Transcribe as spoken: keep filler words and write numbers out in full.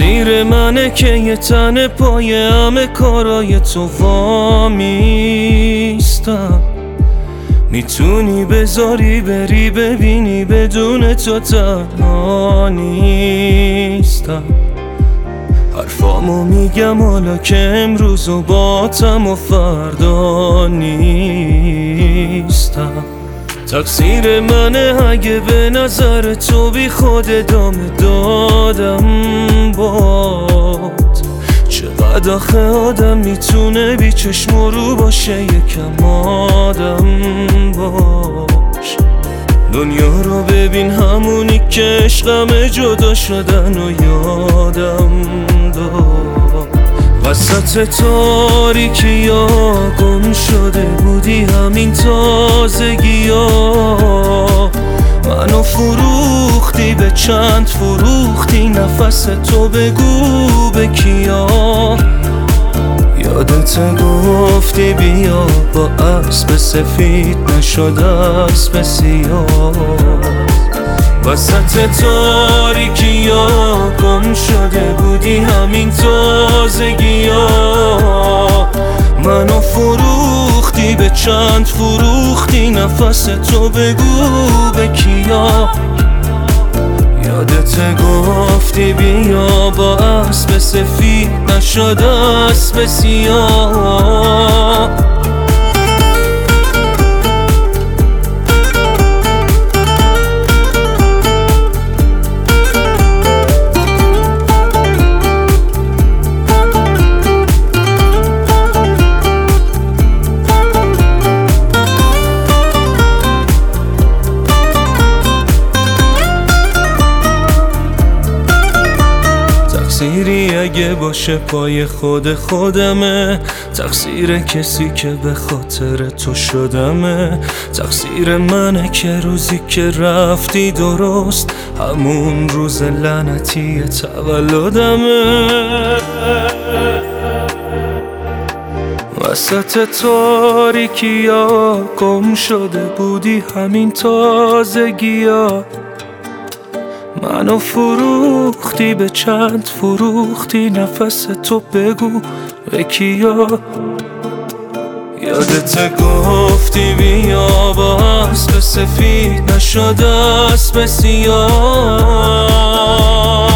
تقصیر منه که یه تن پای همه کارای تو وامیستم. میتونی بذاری بری ببینی بدون تو تنها نیستم. حرفامو میگم حالا که امروز و باتم و فردا نیستم. تقصیر منه اگه به نظر تو بی خود ادامه دادم باد. چقدر آخه آدم میتونه بی چشم و رو باشه یکم آدم باش. دنیا رو ببین همونی که عشقم جدا شدن و یادم داد. وسط تاریکی ها گم شده بودی همین تازگی ها. منو فروختی به چند فروختی نفس تو بگو به کیا. یادت گفتی بیا با اسب سفید نشد اسب سیاه. وسط تاریکی ها گم شده بودی همین تازگی ها. منو فروختی به چند فروختی نفس تو بگو به کیا. یادت گفتی بیا با اسب سفید نشد اسب سیاه. تقصیری اگه باشه پای خود خودمه. تقصیر کسی که به خاطر تو شدمه. تقصیر منه که روزی که رفتی درست همون روز لعنتی تولدمه. وسط تاریکی ها گم شده بودی همین تازگی ها. منو فروختی به چند فروختی نفس تو بگو به کیا. یادت گفتی بیا با اسب سفید نشد اسب سیاه.